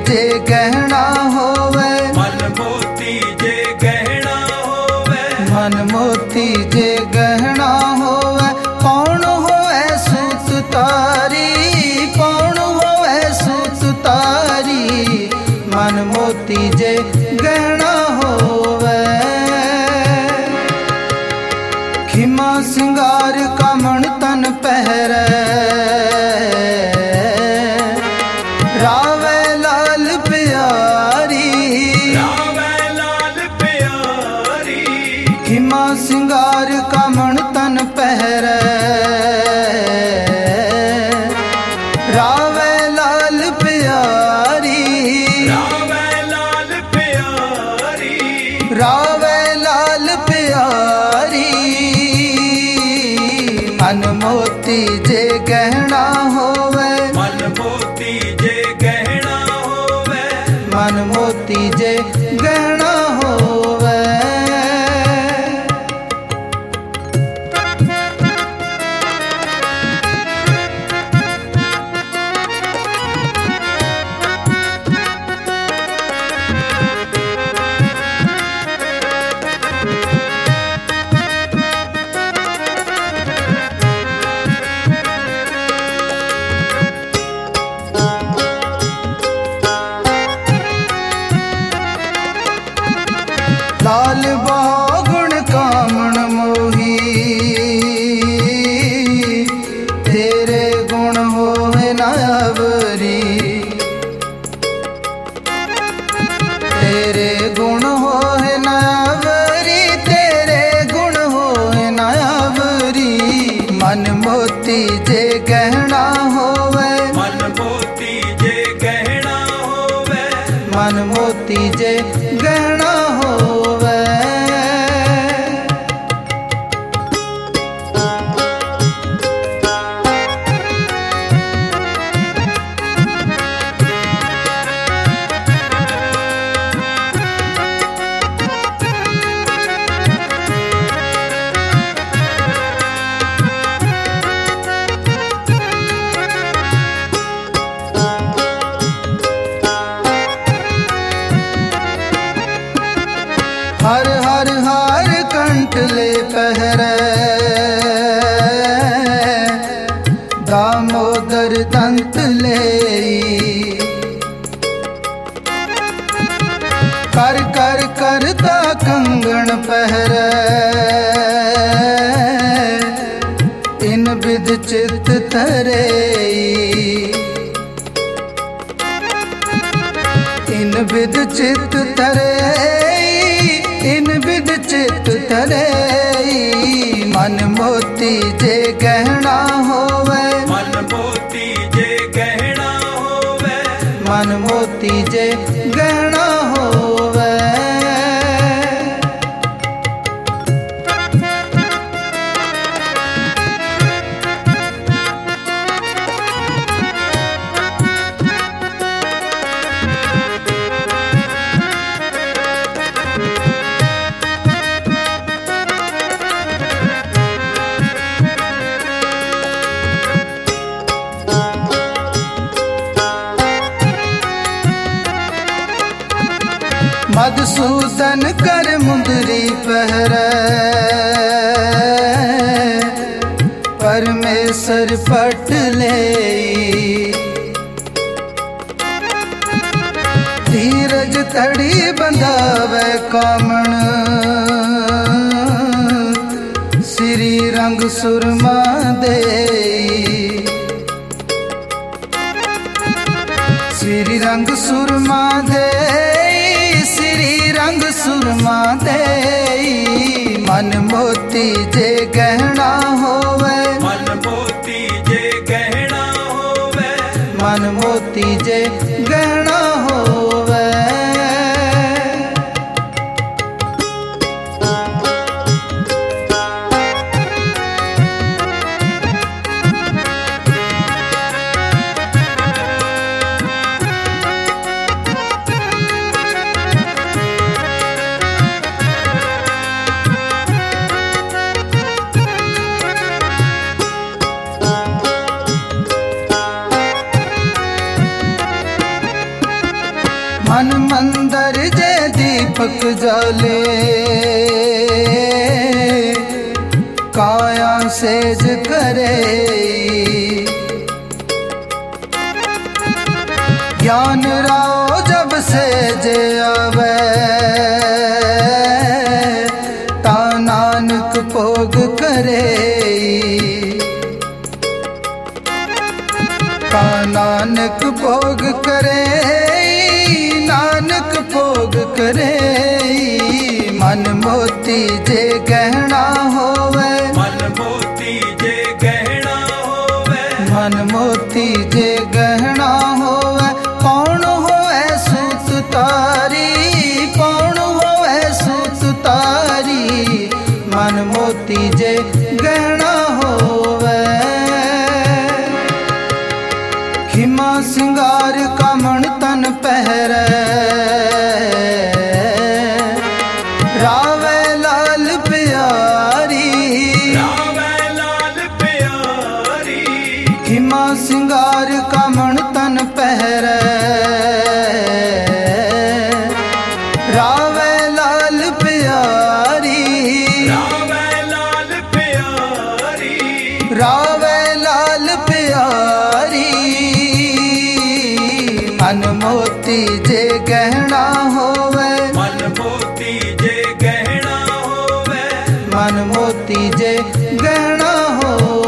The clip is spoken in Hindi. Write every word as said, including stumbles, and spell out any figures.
जे गहना होवे, मन मोती जे गहना होवे, मन मोती जे गहना होवे। कौन होवे सूत तारी, कौन होवे सूत तारी, मन मोती जे गहना होवे। खिमा सिंगार का मण तन पहरे, रावे लाल प्यारी, रावे लाल प्यारी। खिमा सिंगार का मण तन पहरे, रावे लाल प्यारी, रावे लाल प्यारी, रावे लाल प्यारी। मन मोती जे गहना होवे, मन मोती जे गहना होवे, मन मोती जे गहना होवे। लाल बागुण कामण मोही, तेरे गुण होवे नावरी, तेरे गुण होवे नावरी, तेरे गुण होवे नावरी। मन मोती जे गहना होवे, मन मोती जे गहना होवे, मन मोती जे गहना होवे। हर हर हर कंठ ले पहरे, दामोदर दंत ले। कर कर करता कंगन पहरे, इन विध चित धरे, इन विध चित धरे, इन विध चित धरे। मन मोती जे गहना होवे, मन मोती जे गहना होवे, मन मोती जे गहना होवे। मधुसूदन कर मुंदरी पहरे, परमेश्वर पट ले। धीरज तड़ी बंधावे कामण, श्री रंग सुरमा दे, श्री रंग सुरमा दे, श्री रंग सुरमा दे। मन मोती जे गहना होवे, मन मोती जे गहना होवे, मन मोती जे गहना होवे। अंतर जे दीपक जाले काया सेज करे ज्ञान राव जब सेज आवे ता नानक भोग करे ता नानक भोग करे नानक भोग करे मन मोती जे गहना होवे मन मोती जे गहना होवे मन मोती जे गहना होवे कौन होवे सूत तारी कौन होवे सूत तारी मन मोती जे गहना होवे खिमा सिंगार कामण तन पहरे रावे लाल प्यारी रावे लाल प्यारी खिमा सिंगार कामण तन पहरे रावे लाल प्यारी रावे लाल प्यारी रावे लाल प्यारी मन मोती जे गहना होवे मन मोती जे गहना होवे मन मोती जे गहना हो